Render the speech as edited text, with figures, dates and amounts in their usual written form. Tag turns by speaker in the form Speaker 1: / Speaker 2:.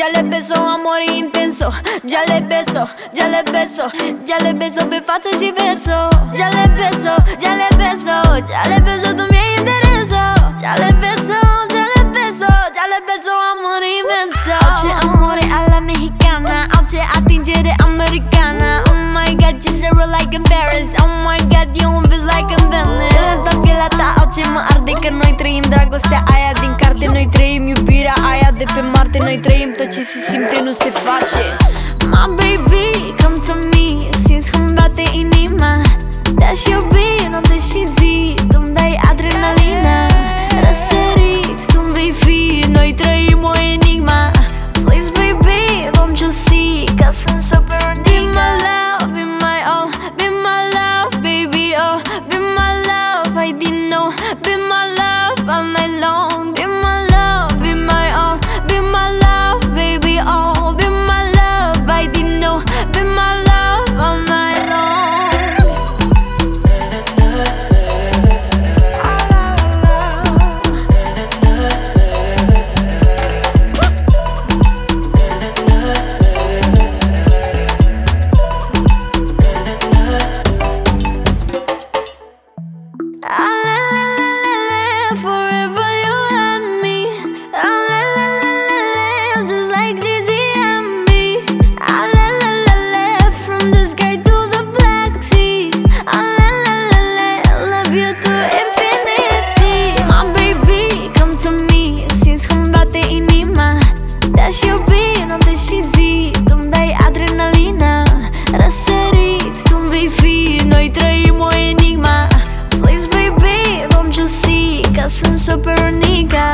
Speaker 1: ya le beso, amore intenso. Ya le beso, ya le beso, ya le beso pe față și verso. Ya le beso, ya le beso, ya le beso, tu mi-ai intereso. Ya le beso, ya le beso, ya le beso, amore inmenso. Orice amore alla mexicana, orice atingere americana. Oh my god, you so real like in Paris. Oh my god, you vezi like in Venice. Da pielea ta, orice mă arde, că noi trăim dragostea aia din carte. Noi trăim iubirea aia de pe Marte. Noi trăim tot ce se simte, nu se face. My baby, come to me, simți cum bate inima. Te-aș iubi noapte și zi, tu-mi dai adrenalina. Răsărit, tu-mi vei fi, noi trăim o enigma. Please baby, don't you see, că sunt super enigma. Be my love, be my all, be my love, baby, oh. Be my love, I didn't know. Be my love all night long. Be my love, be my all, be my love, baby, oh. Be my love, I didn't know. Be my love all night long. Forever you and me. Just like Jay-Z and me. From the sky to the Black Sea. Love you to infinity. My baby, come to me, simți cum bate inima. Te-aș iubi noapte și zi, tu-mi dai adrenalina. Răsărit, tu-mi vei fi, noi trăim o enigma. Please baby, don't you see, că sunt super unica.